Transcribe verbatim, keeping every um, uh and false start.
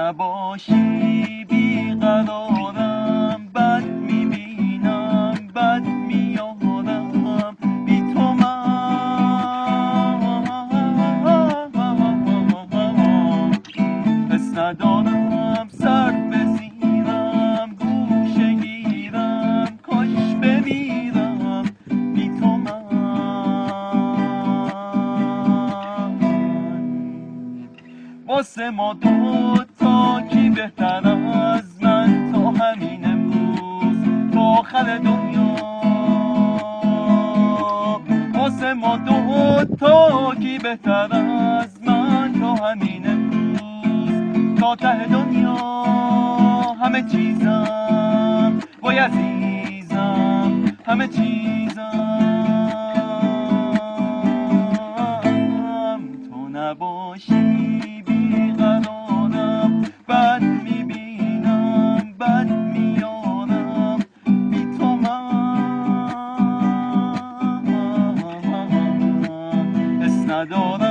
نباشی بیقرارم، بد میبینم بد میارم، بی تو من حس ندارم، سر بزیرم گوشه گیرم، کاش بمیرم بی تو من. واسه ما دو تا کی بهتر از من، تا همین امروز تا آخر دنیا. واسه ما دو تا کی بهتر از من، تا همین امروز تا ته دنیا. همه چیزم وای عزیزم، همه چیزم تو نباشی بیقرارم، بد میبینم بد میارم، بی تو من حس ندارم.